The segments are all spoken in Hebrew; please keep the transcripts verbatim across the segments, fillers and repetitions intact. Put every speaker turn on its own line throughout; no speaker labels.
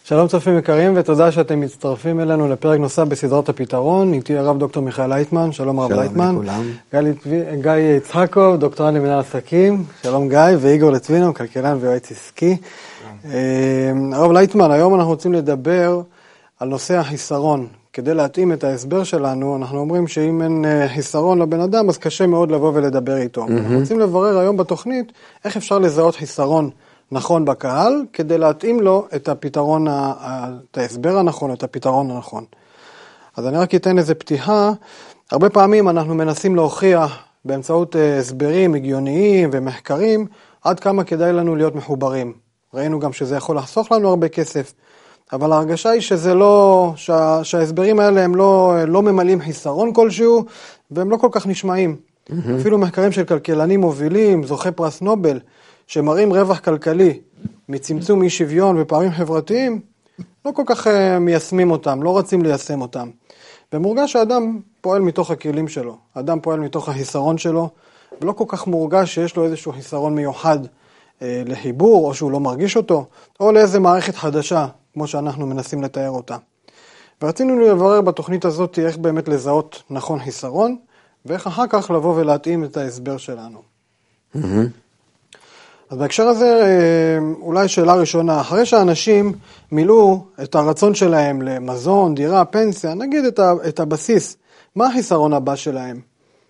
שלום צופים יקרים ותודה שאתם מצטרפים אלינו לפרק נוסף בסדרת הפתרון. איתי הרב דוקטור מיכאל לייטמן, שלום הרב לייטמן. שלום לכולם. גיא יצחקוב, דוקטורנט למנהל עסקים, שלום גיא, ואיגור לטבינו, כלכלן ויועץ עסקי. הרב לייטמן, היום אנחנו רוצים לדבר על נושא החיסרון. כדי להתאים את ההסבר שלנו, אנחנו אומרים שאם אין חיסרון לבן אדם, אז קשה מאוד לבוא ולדבר איתו. Mm-hmm. אנחנו רוצים לברר היום בתוכנית איך אפשר לזהות חיסרון נכון בקהל, כדי להתאים לו את הפתרון, את ההסבר הנכון, את הפתרון הנכון. אז אני רק אתן איזה פתיחה. הרבה פעמים אנחנו מנסים להוכיח באמצעות הסברים הגיוניים ומחקרים, עד כמה כדאי לנו להיות מחוברים. ראינו גם שזה יכול לחסוך לנו הרבה כסף, אבל ההרגשה היא שזה לא, שה, שההסברים האלה הם לא, לא ממלאים חיסרון כלשהו, והם לא כל כך נשמעים. Mm-hmm. אפילו מחקרים של כלכלנים מובילים, זוכי פרס נובל, שמראים רווח כלכלי מצמצום אי שוויון ופערים חברתיים, לא כל כך מיישמים אותם, לא רצים ליישם אותם. ומורגש שהאדם פועל מתוך הכלים שלו, האדם פועל מתוך החיסרון שלו, ולא כל כך מורגש שיש לו איזשהו חיסרון מיוחד אה, לחיבור, או שהוא לא מרגיש אותו, או לאיזה מערכת חדשה, כמו שאנחנו מנסים לתאר אותה. ורצינו לברר בתוכנית הזאת איך באמת לזהות נכון חיסרון, ואיך אחר כך לבוא ולהתאים את ההסבר שלנו. Mm-hmm. אז בהקשר הזה, אולי שאלה ראשונה, אחרי שאנשים מילאו את הרצון שלהם למזון, דירה, פנסיה, נגיד את, ה, את הבסיס, מה החיסרון הבא שלהם?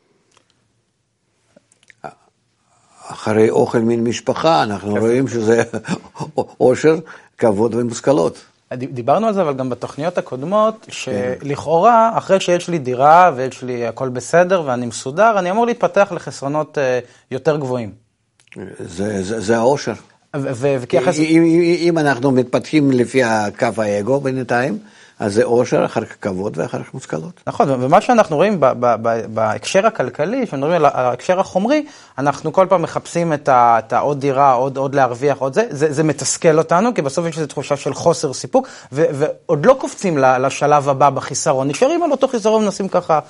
אחרי אוכל מן משפחה, אנחנו רואים שזה עושר, כבוד ומושכלות.
דיברנו על זה, אבל גם בתוכניות הקודמות, שלכאורה, אחרי שיש לי דירה ויש לי הכל בסדר ואני מסודר, אני אמור להתפתח לחסרונות יותר גבוהים.
זה, זה, זה האושר.
וכיחס...
אם, אם אנחנו מתפתחים לפי הקו האגו בינתיים, אז זה אושר, אחר כך כבוד ואחר כך מושכלות.
נכון, ומה שאנחנו רואים בהקשר הכלכלי, כשמדברים על ההקשר החומרי, אנחנו כל פעם מחפשים את העוד דירה, עוד, עוד להרוויח, עוד זה, זה, זה מתסכל אותנו, כי בסוף יש איזו תחושה של חוסר סיפוק, ו, ועוד לא קופצים לשלב הבא בחיסרון, נשארים על אותו חיסרון, מנסים ככה,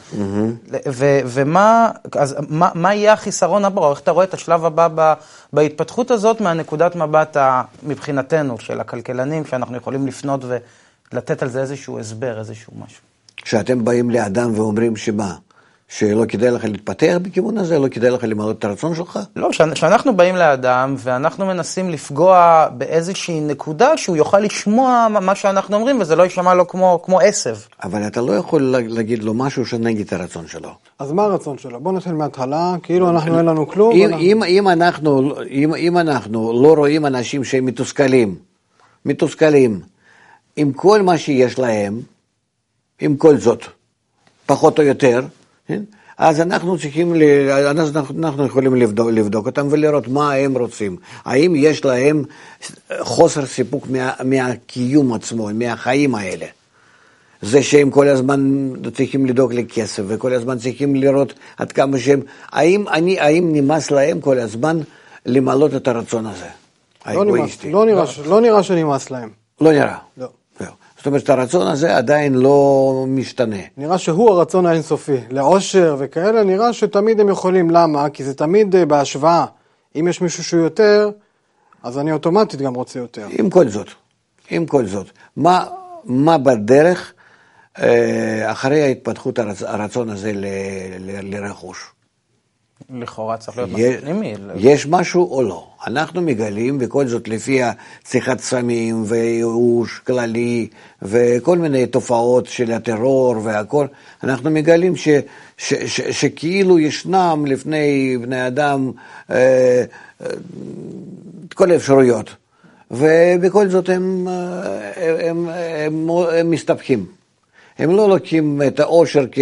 ו, ומה, אז מה, מה יהיה החיסרון הבא? איך אתה רואה את השלב הבא בהתפתחות הזאת, מהנקודת מבט מבחינתנו, של הכלכלנים, שאנחנו יכולים לפנות ו... לתת על זה איזשהו הסבר, איזשהו משהו.
כשאתם באים לאדם ואומרים שמה? שלא כדאי לך להתפתח בכיוון הזה? לא כדאי לך למלא את הרצון שלך?
לא, כשאנחנו באים לאדם ואנחנו מנסים לפגוע באיזושהי נקודה שהוא יוכל לשמוע מה שאנחנו אומרים, וזה לא יישמע לו כמו, כמו עשב.
אבל אתה לא יכול להגיד לו משהו שנגד את הרצון שלו.
אז מה הרצון שלו? בוא נתחיל מההתחלה, כאילו אנחנו אין לנו כלום.
אם, אנחנו... אם, אם, אנחנו, אם, אם אנחנו לא רואים אנשים שהם מתוסכלים, מתוסכלים, עם כל מה שיש להם, עם כל זאת, פחות או יותר, אז אנחנו צריכים, אנחנו יכולים לבדוק, לבדוק אותם ולראות מה הם רוצים. האם יש להם חוסר סיפוק מה, מהקיום עצמו, מהחיים האלה. זה שהם כל הזמן צריכים לדאוג לכסף, וכל הזמן צריכים לראות עד כמה שהם, האם, אני, האם נמאס להם כל הזמן למלות את הרצון הזה?
לא נמאס, לא נראה, לא נראה שנמאס להם.
לא נראה.
לא.
זאת אומרת, הרצון הזה עדיין לא משתנה.
נראה שהוא הרצון האינסופי. לעושר וכאלה, נראה שתמיד הם יכולים. למה? כי זה תמיד בהשוואה. אם יש מישהו שהוא יותר, אז אני אוטומטית גם רוצה יותר.
עם כל זאת. עם כל זאת. מה, מה בדרך אחרי ההתפתחות הרצון הזה ל, ל, לרכוש?
לכאורה צריך להיות משהו פנימי.
יש משהו או לא? אנחנו מגלים, וכל זאת לפי צריכת סמים וייאוש כללי, וכל מיני תופעות של הטרור והכל, אנחנו מגלים ש, ש, ש, שכאילו ישנם לפני בני אדם אה, כל האפשרויות, ובכל זאת הם, הם, הם, הם, הם מסתפקים. הם לא לוקחים את האושר כ...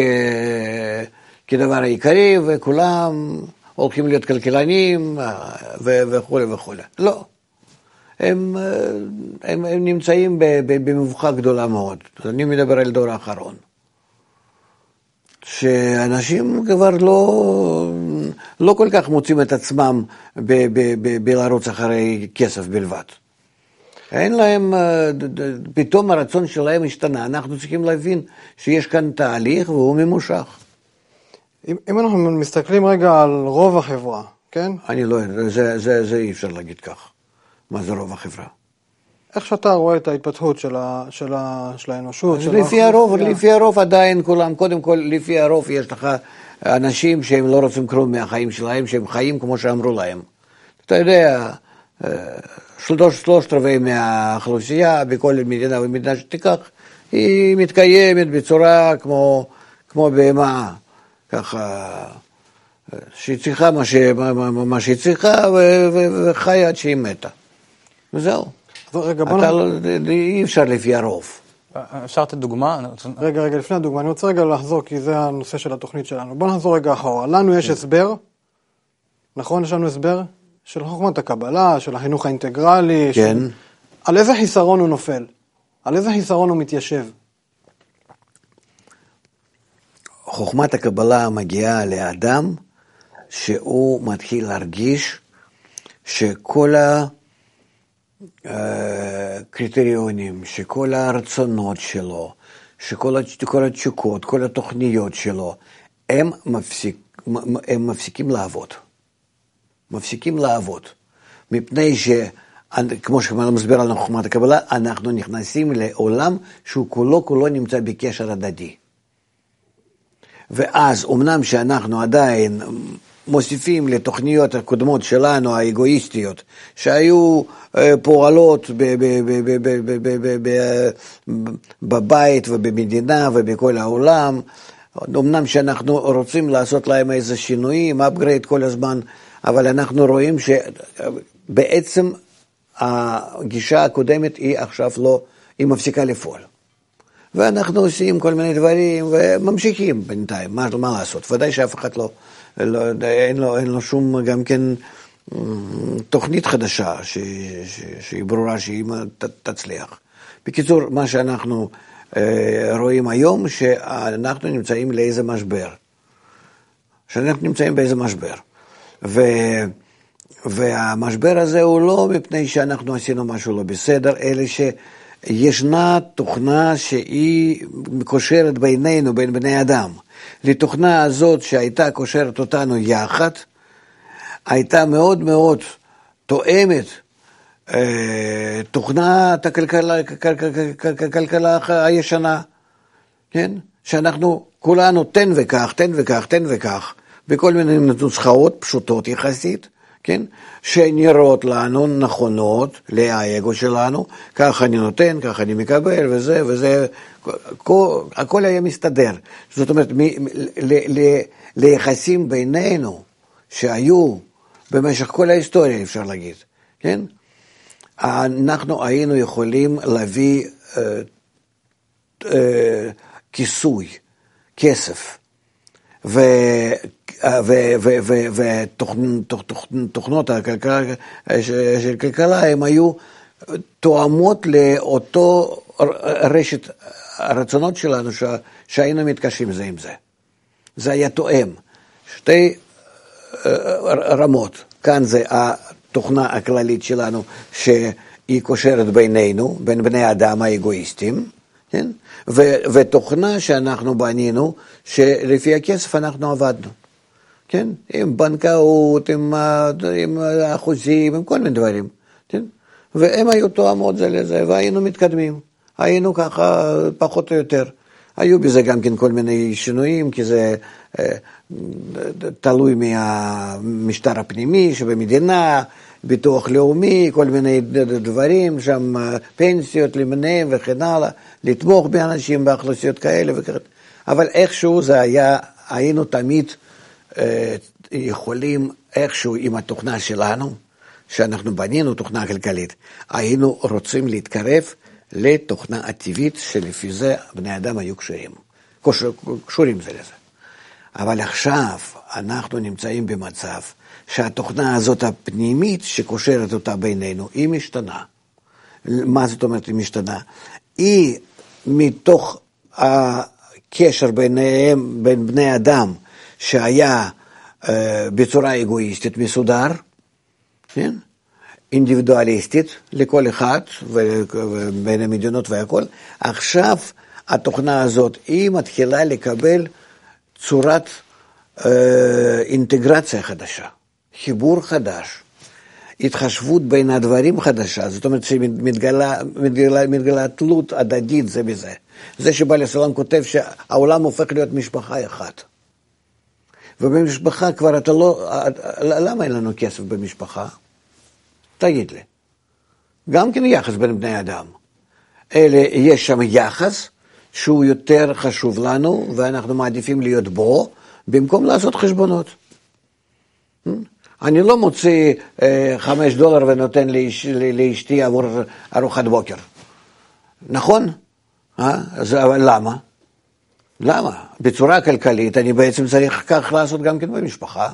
כדבר העיקרי, וכולם הולכים להיות כלכלנים וכו' וכו'. לא. הם, הם, הם נמצאים במבוכה גדולה מאוד. אני מדבר על דור האחרון. שאנשים כבר לא, לא כל כך מוצאים את עצמם בלרוץ אחרי כסף בלבד. אין להם, פתאום הרצון שלהם השתנה. אנחנו צריכים להבין שיש כאן תהליך והוא ממושך.
אם, אם אנחנו מסתכלים רגע על רוב החברה, כן?
אני לא, זה, זה, זה אי אפשר להגיד כך. מה זה רוב החברה?
איך שאתה רואה את ההתפתחות של, ה, של, ה, של האנושות? של
לפי הרוב, לפי הרוב עדיין כולם, קודם כל, לפי הרוב יש לך אנשים שהם לא רוצים כלום מהחיים שלהם, שהם חיים כמו שאמרו להם. אתה יודע, שלוש, שלושת רבעי מהאוכלוסייה בכל מדינה ומדינה שתיקח, היא מתקיימת בצורה כמו, כמו בהמה, ככה, שהיא צריכה מה, ש, מה, מה שהיא צריכה וחיה עד שהיא מתה. וזהו.
רגע,
אתה
בוא
לא, אי אפשר לפי הרוב.
אפשר לתת דוגמה?
רגע, רגע, לפני הדוגמה, אני רוצה רגע לחזור, כי זה הנושא של התוכנית שלנו. בוא נחזור רגע אחורה. לנו יש הסבר, נכון? יש לנו הסבר של חוכמת הקבלה, של החינוך האינטגרלי.
כן.
של... על איזה חיסרון הוא נופל? על איזה חיסרון הוא מתיישב?
חוכמת הקבלה מגיעה לאדם שהוא מתחיל להרגיש שכל הקריטריונים, שכל הרצונות שלו, שכל התשוקות, כל התוכניות שלו, הם, מפסיק, הם מפסיקים לעבוד. מפסיקים לעבוד. מפני ש, כמו שאתה מסביר על חוכמת הקבלה, אנחנו נכנסים לעולם שהוא כולו כולו נמצא בקשר הדדי. ואז, אמנם שאנחנו עדיין מוסיפים לתוכניות הקודמות שלנו, האגואיסטיות, שהיו פועלות בבית ובמדינה ובכל העולם, אמנם שאנחנו רוצים לעשות להם איזה שינויים, upgrade כל הזמן, אבל אנחנו רואים שבעצם הגישה הקודמת היא עכשיו לא, היא מפסיקה לפעול. ואנחנו עושים כל מיני דברים וממשיכים בינתיים, מה, מה לעשות? ודאי שאף אחד לא, לא אין, לו, אין לו שום גם כן תוכנית חדשה ש, ש, שהיא ברורה שהיא ת, תצליח. בקיצור, מה שאנחנו אה, רואים היום, שאנחנו נמצאים לאיזה משבר. שאנחנו נמצאים באיזה משבר. ו, והמשבר הזה הוא לא מפני שאנחנו עשינו משהו לא בסדר, אלא ש... ישנה תוכנה שהיא קושרת בינינו, בין בני אדם. לתוכנה הזאת שהייתה קושרת אותנו יחד, הייתה מאוד מאוד תואמת אה, תוכנת הכלכלה, הכלכלה הישנה, כן? שאנחנו כולנו תן וכך, תן וכך, תן וכך, בכל מיני נוסחאות פשוטות יחסית, כן? שנראות לנו נכונות לאגו שלנו, כך אני נותן, כך אני מקבל, וזה, וזה, הכל, הכל היה מסתדר. זאת אומרת, מ, ל, ל, ליחסים בינינו, שהיו במשך כל ההיסטוריה, אפשר להגיד, כן? אנחנו היינו יכולים להביא אה, אה, כיסוי, כסף, ו... ותוכנות הכלכלה של כלכלה הם היו תואמות לאותו רשת הרצונות שלנו שהיינו מתקשרים זה עם זה. זה היה תואם. שתי רמות. כאן זה התוכנה הכללית שלנו שהיא קושרת בינינו, בין בני אדם האגואיסטים, כן? ותוכנה שאנחנו בנינו, שלפי הכסף אנחנו עבדנו, כן? עם בנקאות, עם, עם אחוזים, עם כל מיני דברים, כן? והם היו תואמות זה לזה, והיינו מתקדמים, היינו ככה פחות או יותר. היו בזה גם כן כל מיני שינויים, כי זה אה, תלוי מהמשטר הפנימי שבמדינה, ביטוח לאומי, כל מיני דברים, שם פנסיות למיניהם וכן הלאה, לתמוך באנשים באוכלוסיות כאלה וכאלה. אבל איכשהו זה היה, היינו תמיד אה, יכולים איכשהו עם התוכנה שלנו, שאנחנו בנינו תוכנה כלכלית, היינו רוצים להתקרב לתוכנה הטבעית שלפי זה בני אדם היו קשורים, קשורים זה לזה. אבל עכשיו אנחנו נמצאים במצב שהתוכנה הזאת הפנימית שקושרת אותה בינינו, היא משתנה. מה זאת אומרת היא משתנה? היא מתוך הקשר ביניהם, בין בני אדם, שהיה אה, בצורה אגואיסטית מסודר, כן? אינדיבידואליסטית לכל אחד, ובין המדינות והכל, עכשיו התוכנה הזאת היא מתחילה לקבל צורת אה, אינטגרציה חדשה. חיבור חדש. התחשבות בין הדברים חדשה, זאת אומרת שמתגלה מתגלה, מתגלה תלות הדדית זה בזה. זה שבעל הסולם כותב שהעולם הופך להיות משפחה אחת. ובמשפחה כבר אתה לא, למה אין לנו כסף במשפחה? תגיד לי. גם כן יחס בין בני אדם. אלה, יש שם יחס שהוא יותר חשוב לנו, ואנחנו מעדיפים להיות בו, במקום לעשות חשבונות. אני לא מוציא אה, חמש דולר ונותן לאש, לאשתי עבור ארוחת בוקר. נכון? אה? אז, אבל למה? למה? בצורה כלכלית אני בעצם צריך כך לעשות גם כן במשפחה.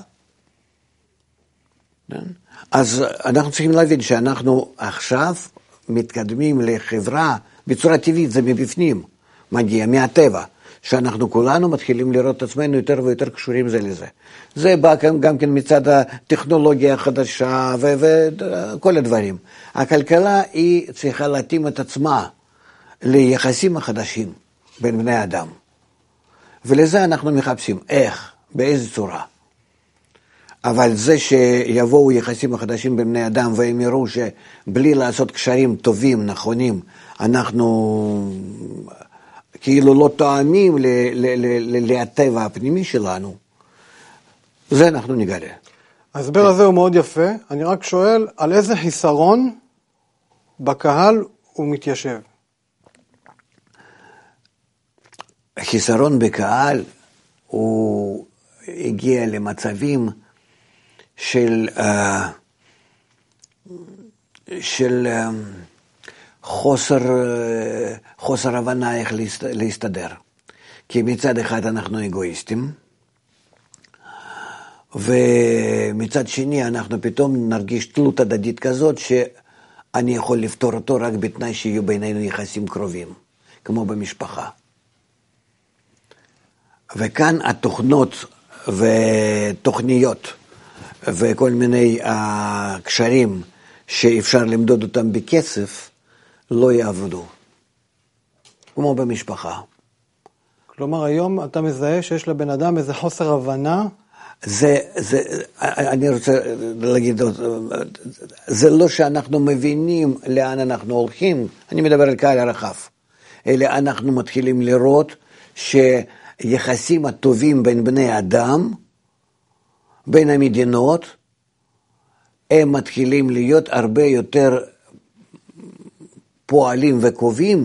אז אנחנו צריכים להבין שאנחנו עכשיו מתקדמים לחברה בצורה טבעית, זה מבפנים, מגיע מהטבע, שאנחנו כולנו מתחילים לראות את עצמנו יותר ויותר קשורים זה לזה. זה בא גם כן מצד הטכנולוגיה החדשה וכל הדברים. הכלכלה היא צריכה להתאים את עצמה ליחסים החדשים בין בני אדם. ולזה אנחנו מחפשים איך, באיזה צורה. אבל זה שיבואו יחסים החדשים בין בני אדם והם יראו שבלי לעשות קשרים טובים, נכונים, אנחנו כאילו לא טועמים לטבע הפנימי שלנו, זה אנחנו נגלה.
ההסבר הזה הוא מאוד יפה, אני רק שואל על איזה חיסרון בקהל הוא מתיישב.
חיסרון בקהל הוא הגיע למצבים של, של חוסר, חוסר הבנה איך להסתדר. כי מצד אחד אנחנו אגואיסטים, ומצד שני אנחנו פתאום נרגיש תלות הדדית כזאת שאני יכול לפתור אותו רק בתנאי שיהיו בינינו יחסים קרובים, כמו במשפחה. וכאן התוכנות ותוכניות וכל מיני הקשרים שאפשר למדוד אותם בכסף לא יעבדו, כמו במשפחה.
כלומר, היום אתה מזהה שיש לבן אדם איזה חוסר הבנה?
זה, זה, אני רוצה להגיד, זה לא שאנחנו מבינים לאן אנחנו הולכים, אני מדבר על קהל הרחב, אלא אנחנו מתחילים לראות שיחסים הטובים בין בני אדם, בין המדינות, הם מתחילים להיות הרבה יותר פועלים וקובעים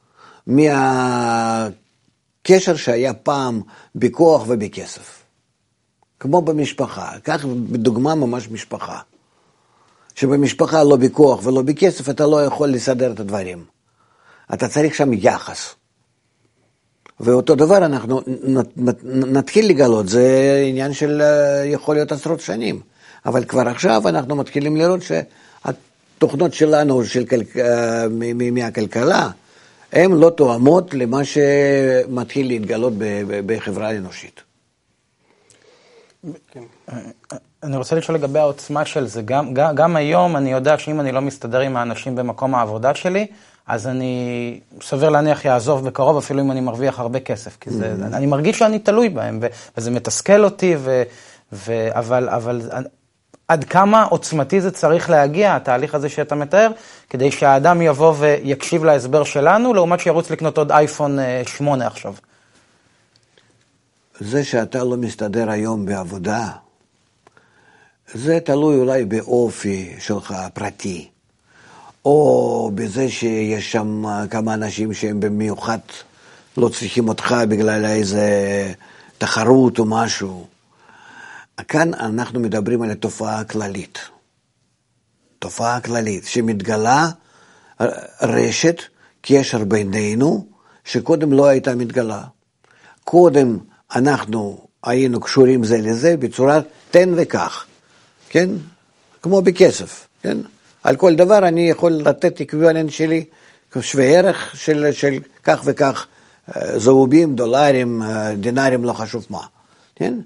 מהקשר שהיה פעם בכוח ובכסף. כמו במשפחה, כך בדוגמה ממש משפחה. שבמשפחה לא בכוח ולא בכסף, אתה לא יכול לסדר את הדברים. אתה צריך שם יחס. ואותו דבר אנחנו נתחיל לגלות, זה עניין של יכול להיות עשרות שנים. אבל כבר עכשיו אנחנו מתחילים לראות שהתוכנות שלנו של מהכלכלה, הן לא תואמות למה שמתחיל להתגלות בחברה האנושית.
אני רוצה לשאול לגבי העוצמה של זה. גם, גם, גם היום אני יודע שאם אני לא מסתדר עם האנשים במקום העבודה שלי, אז אני סביר להניח יעזוב בקרוב, אפילו אם אני מרוויח הרבה כסף. כי זה, mm-hmm. אני מרגיש שאני תלוי בהם, ו, וזה מתסכל אותי, ו, ו, אבל, אבל עד כמה עוצמתי זה צריך להגיע, התהליך הזה שאתה מתאר, כדי שהאדם יבוא ויקשיב להסבר שלנו, לעומת שירוץ לקנות עוד אייפון שמונה עכשיו.
זה שאתה לא מסתדר היום בעבודה, זה תלוי אולי באופי שלך פרטי, או בזה שיש שם כמה אנשים שהם במיוחד לא צריכים אותך בגלל איזה תחרות או משהו. כאן אנחנו מדברים על התופעה הכללית. תופעה כללית שמתגלה רשת, קשר בינינו, שקודם לא הייתה מתגלה. קודם אנחנו היינו קשורים זה לזה בצורה תן וכך, כן? כמו בכסף, כן? על כל דבר אני יכול לתת אקוויוולנט שלי, שווה ערך של, של כך וכך, זהובים, דולרים, דינרים, לא חשוב מה, כן?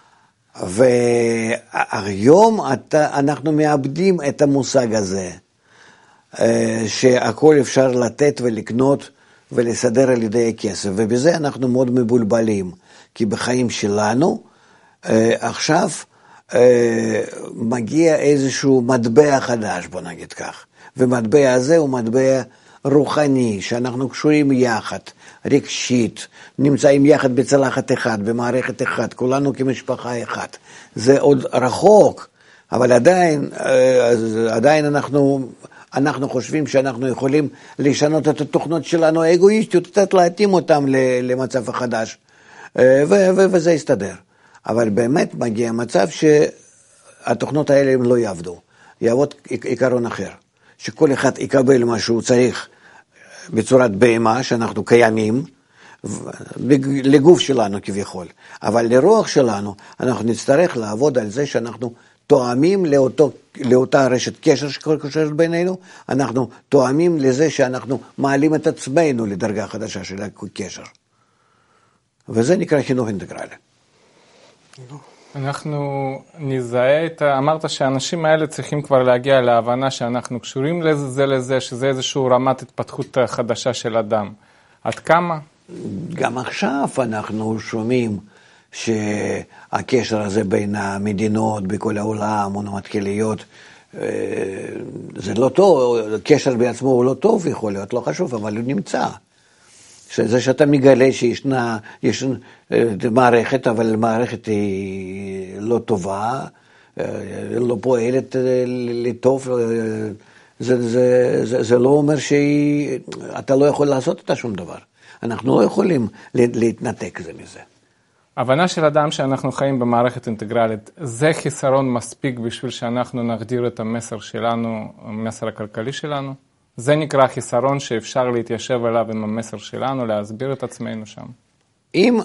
והיום אתה, אנחנו מאבדים את המושג הזה, שהכל אפשר לתת ולקנות ולסדר על ידי הכסף, ובזה אנחנו מאוד מבולבלים, כי בחיים שלנו עכשיו מגיע איזשהו מטבע חדש, בוא נגיד כך. ומטבע הזה הוא מטבע רוחני, שאנחנו קשורים יחד, רגשית, נמצאים יחד בצלחת אחד, במערכת אחד, כולנו כמשפחה אחת. זה עוד רחוק, אבל עדיין, עדיין אנחנו, אנחנו חושבים שאנחנו יכולים לשנות את התוכנות שלנו האגואיסטיות, קצת להתאים אותם למצב החדש, וזה יסתדר. אבל באמת מגיע מצב שהתוכנות האלה הם לא יעבדו, יעבוד עיקרון אחר, שכל אחד יקבל מה שהוא צריך בצורת בהמה, שאנחנו קיימים, לגוף שלנו כביכול, אבל לרוח שלנו אנחנו נצטרך לעבוד על זה שאנחנו תואמים לאותו, לאותה רשת קשר שקושרת בינינו, אנחנו תואמים לזה שאנחנו מעלים את עצמנו לדרגה חדשה של הקשר. וזה נקרא חינוך אינטגרלי.
אנחנו נזהה את, אמרת שהאנשים האלה צריכים כבר להגיע להבנה שאנחנו קשורים לזה לזה, שזה איזשהו רמת התפתחות חדשה של אדם. עד כמה?
גם עכשיו אנחנו שומעים שהקשר הזה בין המדינות בכל העולם הוא מתחיל להיות, זה לא טוב, הקשר בעצמו הוא לא טוב, יכול להיות לא חשוב, אבל הוא נמצא. זה שאתה מגלה שישנה יש מערכת, אבל המערכת היא לא טובה, לא פועלת לטוב, זה, זה, זה, זה לא אומר שאתה לא יכול לעשות אותה שום דבר. אנחנו לא יכולים להתנתק זה מזה.
הבנה של אדם שאנחנו חיים במערכת אינטגרלית, זה חיסרון מספיק בשביל שאנחנו נגדיר את המסר שלנו, המסר הכלכלי שלנו? זה נקרא חיסרון שאפשר להתיישב עליו עם המסר שלנו, להסביר את עצמנו שם.
אם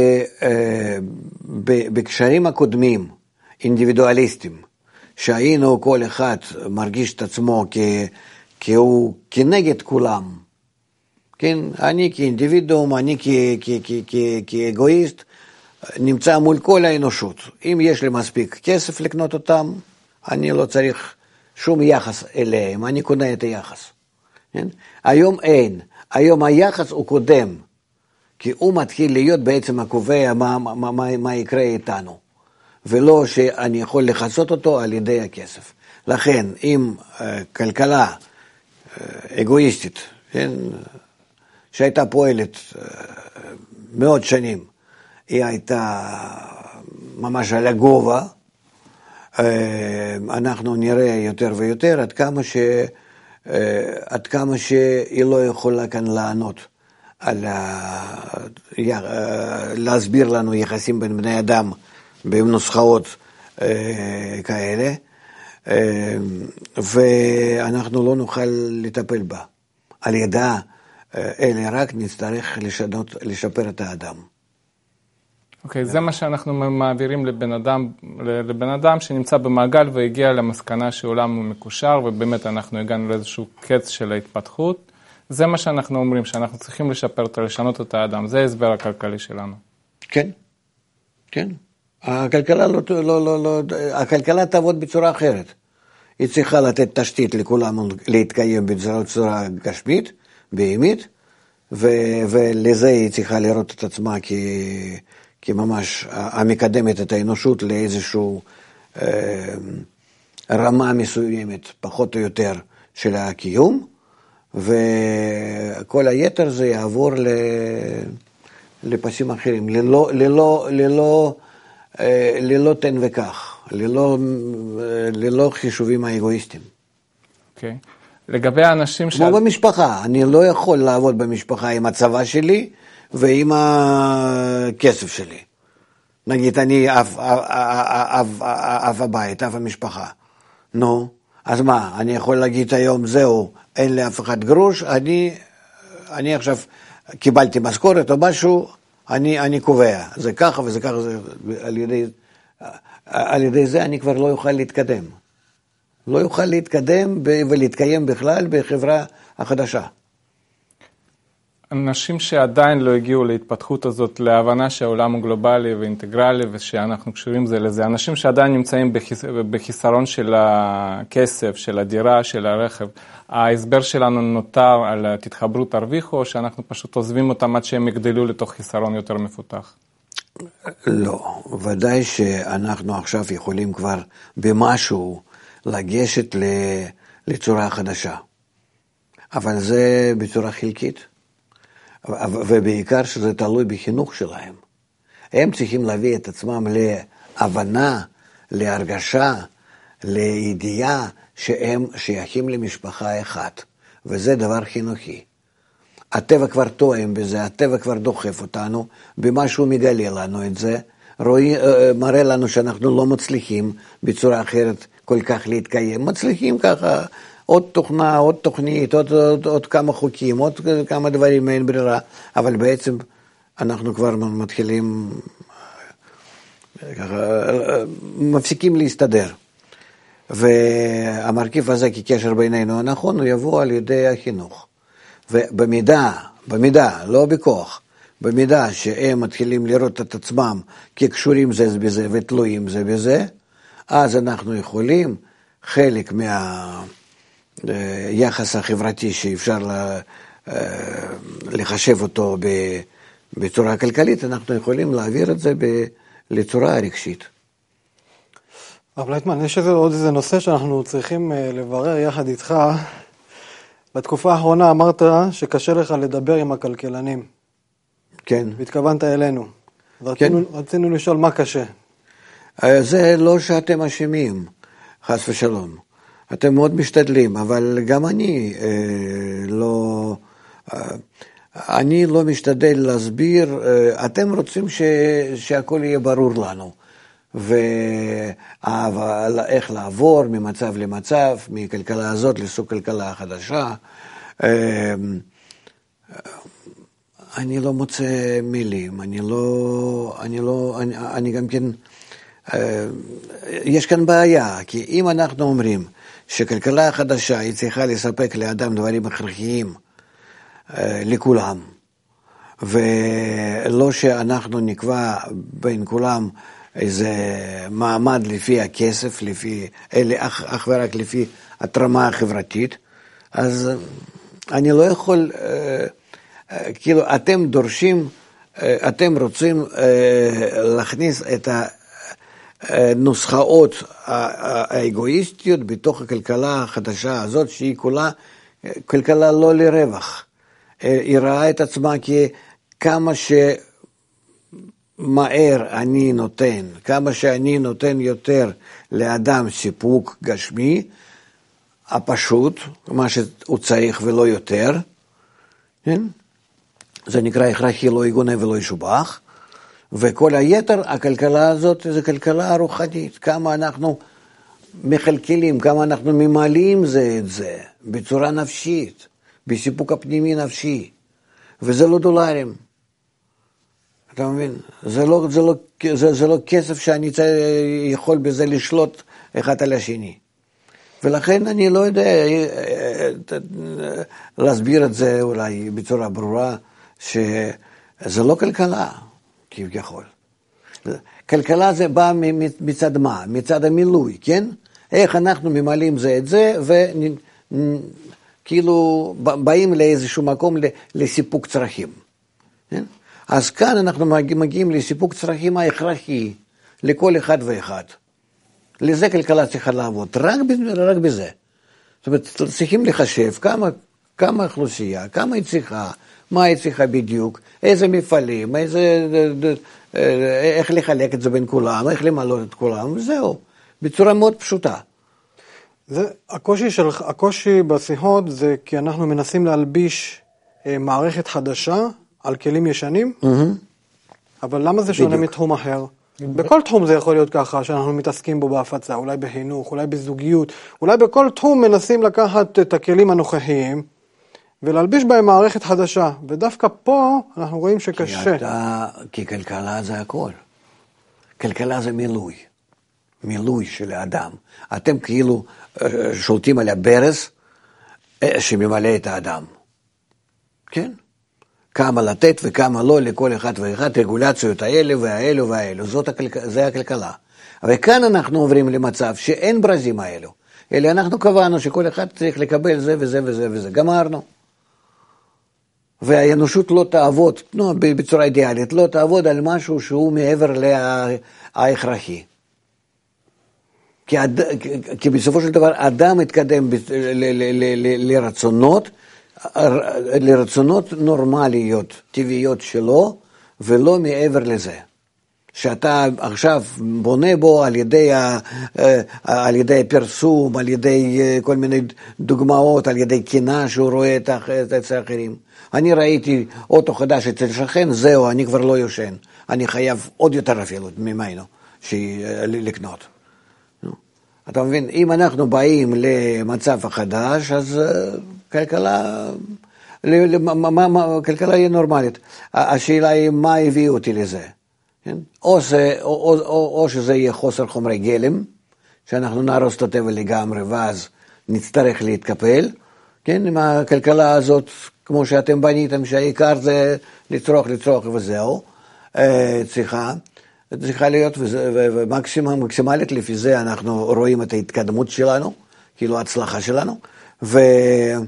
בקשרים הקודמים, אינדיבידואליסטים, שהיינו כל אחד מרגיש את עצמו כהוא כנגד כולם, כן? אני כאינדיבידואום, אני כאגואיסט, נמצא מול כל האנושות. אם יש לי מספיק כסף לקנות אותם, אני לא צריך שום יחס אליהם, אני קונה את היחס. כן? היום אין, היום היחס הוא קודם, כי הוא מתחיל להיות בעצם הקובע מה, מה, מה, מה יקרה איתנו, ולא שאני יכול לחסות אותו על ידי הכסף. לכן, אם uh, כלכלה uh, אגואיסטית, כן? שהייתה פועלת uh, מאות שנים, היא הייתה ממש על הגובה, uh, אנחנו נראה יותר ויותר עד כמה ש... עד כמה שהיא לא יכולה כאן לענות, על ה... להסביר לנו יחסים בין בני אדם בנוסחאות כאלה, ואנחנו לא נוכל לטפל בה. על ידה, אלא רק נצטרך לשנות, לשפר את האדם.
אוקיי, okay, זה מה שאנחנו מעבירים לבן אדם, לבן אדם שנמצא במעגל והגיע למסקנה שעולם הוא מקושר, ובאמת אנחנו הגענו לאיזשהו קץ של ההתפתחות. זה מה שאנחנו אומרים, שאנחנו צריכים לשפר, לשנות את האדם. זה ההסבר הכלכלי שלנו. כן,
כן. הכלכלה, לא, לא, לא, לא, הכלכלה תעבוד בצורה אחרת. היא צריכה לתת תשתית לכולם להתקיים בצורה גשמית, בהמית, ו- ולזה היא צריכה לראות את עצמה כ... כי ממש המקדמת את האנושות לאיזשהו אה, רמה מסוימת, פחות או יותר, של הקיום, וכל היתר זה יעבור ל, לפסים אחרים, ללא, ללא, ללא, אה, ללא תן וכך, ללא, ללא חישובים האגואיסטיים.
אוקיי. Okay. לגבי האנשים
ש... כמו במשפחה, אני לא יכול לעבוד במשפחה עם הצבא שלי, ועם הכסף שלי. נגיד, אני אב, אב, אב, אב הבית, אב המשפחה. נו, אז מה, אני יכול להגיד היום, זהו, אין לי אף אחד גרוש, אני, אני עכשיו קיבלתי משכורת או משהו, אני, אני קובע. זה ככה וזה ככה, זה, על ידי, על ידי זה אני כבר לא יוכל להתקדם. לא יוכל להתקדם ולהתקיים בכלל בחברה החדשה.
אנשים שעדיין לא הגיעו להתפתחות הזאת, להבנה שהעולם הוא גלובלי ואינטגרלי ושאנחנו קשורים זה לזה, אנשים שעדיין נמצאים בחיס... בחיסרון של הכסף, של הדירה, של הרכב, ההסבר שלנו נותר על תתחברו תרוויחו, או שאנחנו פשוט עוזבים אותם עד שהם יגדלו לתוך חיסרון יותר מפותח?
לא, ודאי שאנחנו עכשיו יכולים כבר במשהו לגשת לצורה חדשה, אבל זה בצורה חלקית, ובעיקר שזה תלוי בחינוך שלהם. הם צריכים להביא את עצמם להבנה, להרגשה, לידיעה שהם שייכים למשפחה אחת, וזה דבר חינוכי. הטבע כבר טועם בזה, הטבע כבר דוחף אותנו, במה שהוא מגלה לנו את זה, רואי, מראה לנו שאנחנו לא מצליחים בצורה אחרת כל כך להתקיים, מצליחים ככה עוד תוכנה, עוד תוכנית, עוד, עוד, עוד כמה חוקים, עוד כמה דברים, אין ברירה, אבל בעצם אנחנו כבר מתחילים, ככה, מפסיקים להסתדר. והמרכיב הזה כקשר בינינו הנכון, הוא יבוא על ידי החינוך. ובמידה, במידה, לא בכוח, במידה שהם מתחילים לראות את עצמם כקשורים זה בזה ותלויים זה בזה, אז אנחנו יכולים חלק מהיחס החברתי שאפשר לחשב אותו בצורה כלכלית, אנחנו יכולים להעביר את זה לצורה רגשית.
אבל לייטמן, יש עוד איזה נושא שאנחנו צריכים לברר יחד איתך. בתקופה האחרונה אמרת שקשה לך לדבר עם הכלכלנים.
כן.
והתכוונת אלינו.
כן.
רצינו, רצינו לשאול מה קשה.
זה לא שאתם אשמים, חס ושלום. אתם מאוד משתדלים, אבל גם אני אה, לא... אה, אני לא משתדל להסביר, אה, אתם רוצים ש, שהכל יהיה ברור לנו. ואיך לעבור ממצב למצב, מכלכלה הזאת לסוג כלכלה חדשה. אני לא מוצא מילים, אני לא, אני לא, אני, אני גם כן, יש כאן בעיה, כי אם אנחנו אומרים שכלכלה חדשה היא צריכה לספק לאדם דברים הכרחיים לכולם, ולא שאנחנו נקבע בין כולם איזה מעמד לפי הכסף, לפי, אלה אך, אך ורק לפי התרמה החברתית, אז אני לא יכול, אה, אה, כאילו אתם דורשים, אה, אתם רוצים אה, להכניס את הנוסחאות האגואיסטיות בתוך הכלכלה החדשה הזאת, שהיא כולה כלכלה לא לרווח. אה, היא ראה את עצמה ככמה ש... מהר אני נותן, כמה שאני נותן יותר לאדם סיפוק גשמי, הפשוט, מה שהוא צריך ולא יותר, כן? זה נקרא הכרחי לא יגונה ולא ישובח, וכל היתר, הכלכלה הזאת זה כלכלה רוחנית, כמה אנחנו מחלקלים, כמה אנחנו ממלאים זה את זה, בצורה נפשית, בסיפוק הפנימי נפשי, וזה לא דולרים. אתה מבין? זה לא, זה לא, זה, זה לא כסף שאני יכול בזה לשלוט אחד על השני. ולכן אני לא יודע להסביר את זה אולי בצורה ברורה, שזה לא כלכלה, כביכול. כלכלה זה בא מצד מה? מצד המילוי, כן? איך אנחנו ממלאים זה את זה, וכאילו באים לאיזשהו מקום לסיפוק צרכים. כן? אז כאן אנחנו מגיעים לסיפוק צרכים ההכרחי לכל אחד ואחד. לזה כלכלה צריכה לעבוד, רק, רק בזה. זאת אומרת, צריכים לחשב כמה, כמה אוכלוסייה, כמה היא צריכה, מה היא צריכה בדיוק, איזה מפעלים, איזה, איך לחלק את זה בין כולם, איך למלות את כולם, וזהו, בצורה מאוד פשוטה.
זה, הקושי, של, הקושי בשיחות זה כי אנחנו מנסים להלביש אה, מערכת חדשה, על כלים ישנים, mm-hmm. אבל למה זה שונה בדיוק. מתחום אחר? בכל תחום זה יכול להיות ככה, שאנחנו מתעסקים בו בהפצה, אולי בחינוך, אולי בזוגיות, אולי בכל תחום מנסים לקחת את הכלים הנוכחיים, ולהלביש בהם מערכת חדשה, ודווקא פה אנחנו רואים שקשה.
כי, אתה, כי כלכלה זה הכל. כלכלה זה מילוי, מילוי של האדם. אתם כאילו שולטים על הברז שממלא את האדם. כן? כמה לתת וכמה לא לכל אחד ואחד, רגולציות האלה והאלו והאלו, זאת הכלכלה, זה הכלכלה. אבל כאן אנחנו עוברים למצב שאין ברזים האלו, אלא אנחנו קבענו שכל אחד צריך לקבל זה וזה וזה וזה, גמרנו. והאנושות לא תעבוד, לא, בצורה אידיאלית, לא תעבוד על משהו שהוא מעבר להכרחי. כי, אד... כי בסופו של דבר אדם מתקדם ב... ל... ל... ל... לרצונות, לרצונות נורמליות, טבעיות שלו, ולא מעבר לזה. שאתה עכשיו בונה בו על ידי, ה... על ידי פרסום, על ידי כל מיני דוגמאות, על ידי קינה שהוא רואה את האחרים. אני ראיתי אוטו חדש אצל שכן, זהו, אני כבר לא יושן. אני חייב עוד יותר אפילו ממנו לקנות. אתה מבין, אם אנחנו באים למצב החדש, אז כלכלה, כלכלה היא נורמלית. השאלה היא מה הביא אותי לזה. או, זה, או, או, או, או שזה יהיה חוסר חומרי גלם, שאנחנו נהרוס את הטבע לגמרי, ואז נצטרך להתקפל. כן, עם הכלכלה הזאת, כמו שאתם בניתם, שהעיקר זה לצרוך, לצרוך וזהו, צריכה. צריכה להיות, ומקסימלית לפי זה אנחנו רואים את ההתקדמות שלנו, כאילו ההצלחה שלנו, ואני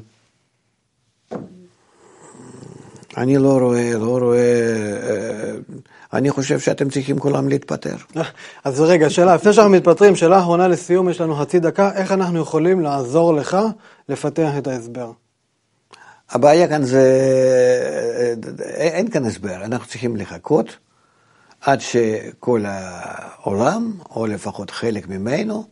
לא רואה, לא רואה, אני חושב שאתם צריכים כולם להתפטר.
אז רגע, שאלה, לפני שאנחנו מתפטרים, שאלה אחרונה לסיום, יש לנו חצי דקה, איך אנחנו יכולים לעזור לך לפתח את ההסבר?
הבעיה כאן זה, אין כאן הסבר, אנחנו צריכים לחכות, עד שכל העולם, או לפחות חלק ממנו,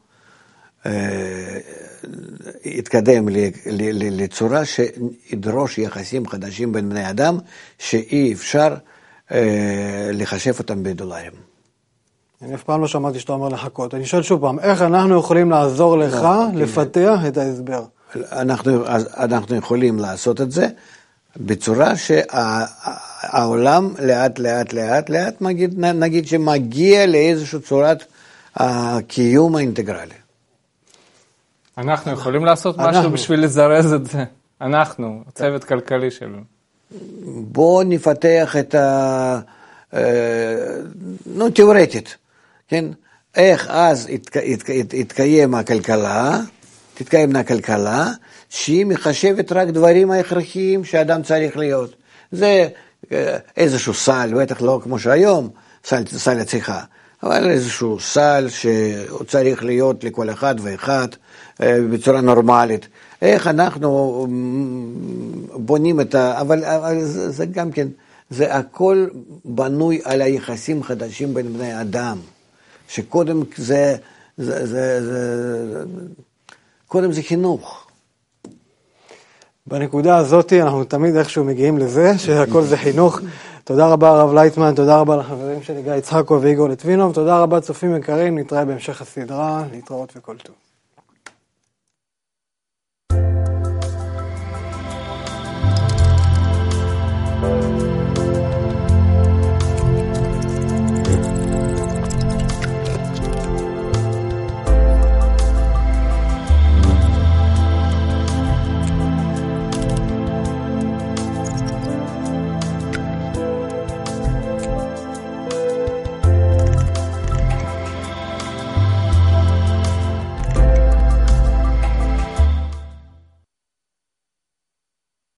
יתקדם לצורה שידרוש יחסים חדשים בין בני אדם, שאי אפשר לחשב אותם בדולרים.
אני אף פעם לא שמעתי שאתה אומר לחכות. אני שואל שוב פעם, איך אנחנו יכולים לעזור לך לפתח את ההסבר?
אנחנו, אנחנו יכולים לעשות את זה, בצורה שהעולם לאט לאט לאט לאט נגיד, נגיד שמגיע לאיזושהי צורת הקיום האינטגרלי.
אנחנו יכולים לעשות משהו בשביל לזרז את זה. אנחנו, הצוות כלכלי שלנו.
בואו נפתח את ה... נו, תיאורטית, כן? איך אז יתקיים הכלכלה, תתקיים הכלכלה, שהיא מחשבת רק דברים ההכרחיים שאדם צריך להיות. זה איזשהו סל, בטח לא כמו שהיום, סל, סל הצריכה, אבל איזשהו סל שהוא צריך להיות לכל אחד ואחד בצורה נורמלית. איך אנחנו בונים את ה... אבל, אבל זה, זה גם כן, זה הכל בנוי על היחסים חדשים בין בני אדם, שקודם זה, זה, זה, זה, קודם זה חינוך.
בנקודה הזאת אנחנו תמיד איכשהו מגיעים לזה, שהכל זה חינוך. תודה רבה הרב לייטמן, תודה רבה לחברים שלי גיא יצחקוב ואיגור לטבינוב, תודה רבה צופים יקרים, נתראה בהמשך הסדרה, להתראות וכל טוב.